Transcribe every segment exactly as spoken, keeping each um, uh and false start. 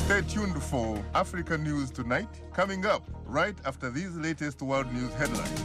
Stay tuned for Africa News Tonight, coming up right after these latest world news headlines.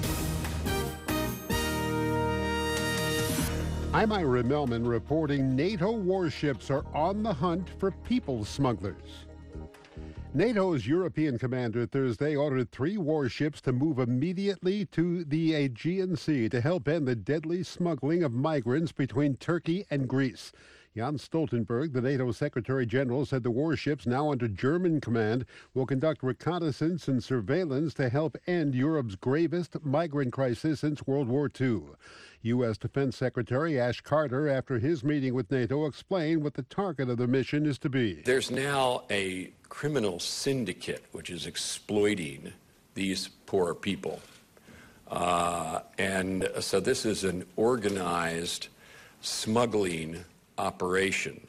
I'm Ira Melman reporting NATO warships are on the hunt for people smugglers. NATO's European commander Thursday ordered three warships to move immediately to the Aegean Sea to help end the deadly smuggling of migrants between Turkey and Greece. Jens Stoltenberg, the NATO Secretary General, said the warships, now under German command, will conduct reconnaissance and surveillance to help end Europe's gravest migrant crisis since World War Two. U S. Defense Secretary Ash Carter, after his meeting with NATO, explained what the target of the mission is to be. There's now a criminal syndicate which is exploiting these poor people. Uh, and so this is an organized smuggling operation,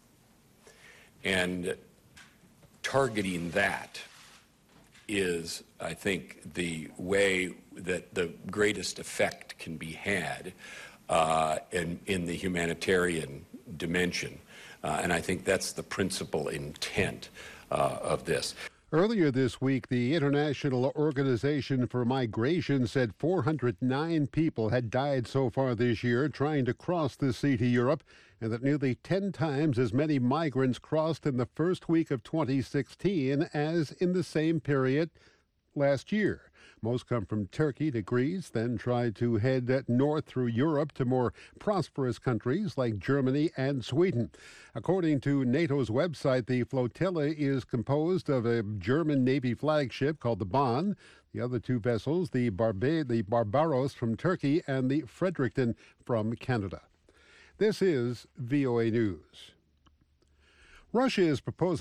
and targeting that is, I think, the way that the greatest effect can be had uh, in, in the humanitarian dimension. Uh, and I think that's the principal intent uh, of this. Earlier this week, the International Organization for Migration said four hundred nine people had died so far this year trying to cross the sea to Europe, and that nearly ten times as many migrants crossed in the first week of twenty sixteen as in the same period last year. Most come from Turkey to Greece, then try to head north through Europe to more prosperous countries like Germany and Sweden. According to NATO's website, the flotilla is composed of a German Navy flagship called the Bahn, the other two vessels, the, Barba- the Barbaros from Turkey and the Fredericton from Canada. This is V O A News. Russia is proposing